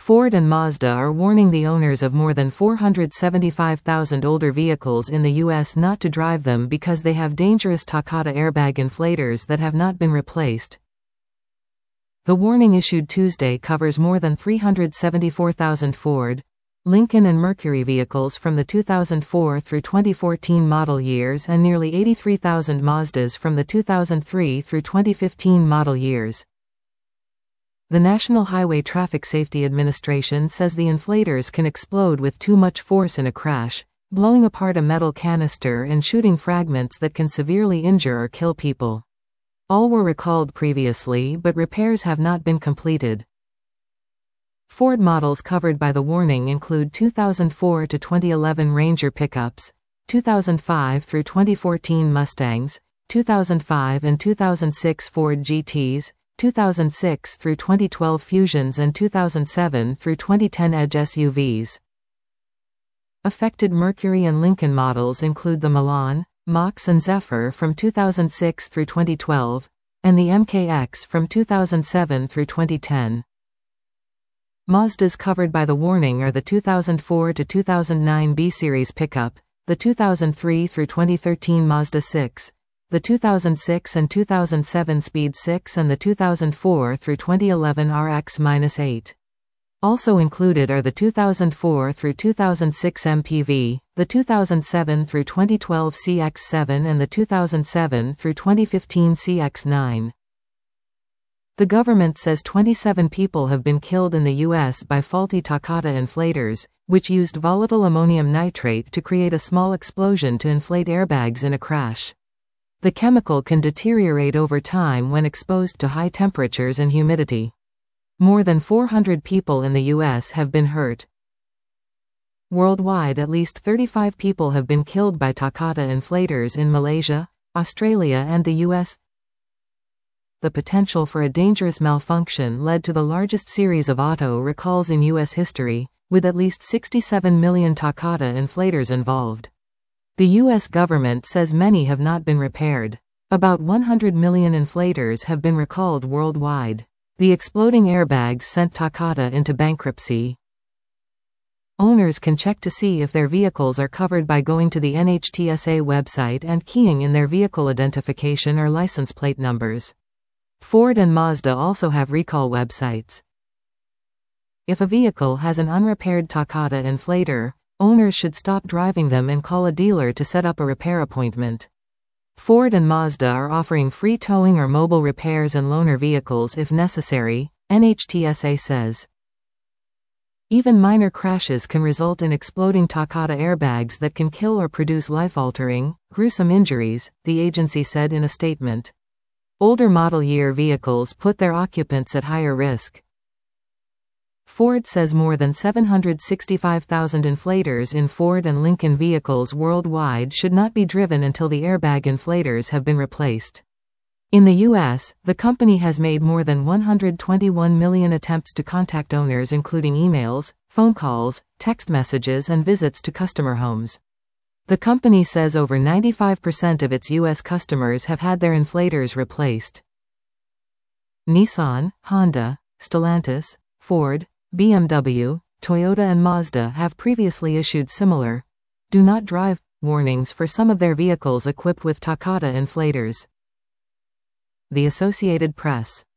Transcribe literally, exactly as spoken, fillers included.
Ford and Mazda are warning the owners of more than four hundred seventy-five thousand older vehicles in the U S not to drive them because they have dangerous Takata airbag inflators that have not been replaced. The warning issued Tuesday covers more than three hundred seventy-four thousand Ford, Lincoln and Mercury vehicles from the two thousand four through twenty fourteen model years and nearly eighty-three thousand Mazdas from the two thousand three through twenty fifteen model years. The National Highway Traffic Safety Administration says the inflators can explode with too much force in a crash, blowing apart a metal canister and shooting fragments that can severely injure or kill people. All were recalled previously, but repairs have not been completed. Ford models covered by the warning include two thousand four to twenty eleven Ranger pickups, two thousand five through twenty fourteen Mustangs, two thousand five and two thousand six Ford G Ts, two thousand six through twenty twelve Fusions and two thousand seven through twenty ten Edge S U Vs. Affected Mercury and Lincoln models include the Milan, Mox and Zephyr from two thousand six through twenty twelve, and the M K X from two thousand seven through twenty ten. Mazdas covered by the warning are the two thousand four to two thousand nine B-Series pickup, the two thousand three through twenty thirteen Mazda six, the two thousand six and two thousand seven Speed six and the two thousand four through twenty eleven R X eight. Also included are the two thousand four through two thousand six M P V, the two thousand seven through twenty twelve C X seven and the two thousand seven through twenty fifteen C X nine. The government says twenty-seven people have been killed in the U S by faulty Takata inflators, which used volatile ammonium nitrate to create a small explosion to inflate airbags in a crash. The chemical can deteriorate over time when exposed to high temperatures and humidity. More than four hundred people in the U S have been hurt. Worldwide, at least thirty-five people have been killed by Takata inflators in Malaysia, Australia and the U S. The potential for a dangerous malfunction led to the largest series of auto recalls in U S history, with at least sixty-seven million Takata inflators involved. The U S government says many have not been repaired. About one hundred million inflators have been recalled worldwide. The exploding airbags sent Takata into bankruptcy. Owners can check to see if their vehicles are covered by going to the N H T S A website and keying in their vehicle identification or license plate numbers. Ford and Mazda also have recall websites. If a vehicle has an unrepaired Takata inflator, owners should stop driving them and call a dealer to set up a repair appointment. Ford and Mazda are offering free towing or mobile repairs and loaner vehicles if necessary, N H T S A says. Even minor crashes can result in exploding Takata airbags that can kill or produce life-altering, gruesome injuries, the agency said in a statement. Older model year vehicles put their occupants at higher risk. Ford says more than seven hundred sixty-five thousand inflators in Ford and Lincoln vehicles worldwide should not be driven until the airbag inflators have been replaced. In the U S, the company has made more than one hundred twenty-one million attempts to contact owners, including emails, phone calls, text messages and visits to customer homes. The company says over ninety-five percent of its U S customers have had their inflators replaced. Nissan, Honda, Stellantis, Ford, B M W, Toyota and Mazda have previously issued similar "do not drive" warnings for some of their vehicles equipped with Takata inflators. The Associated Press.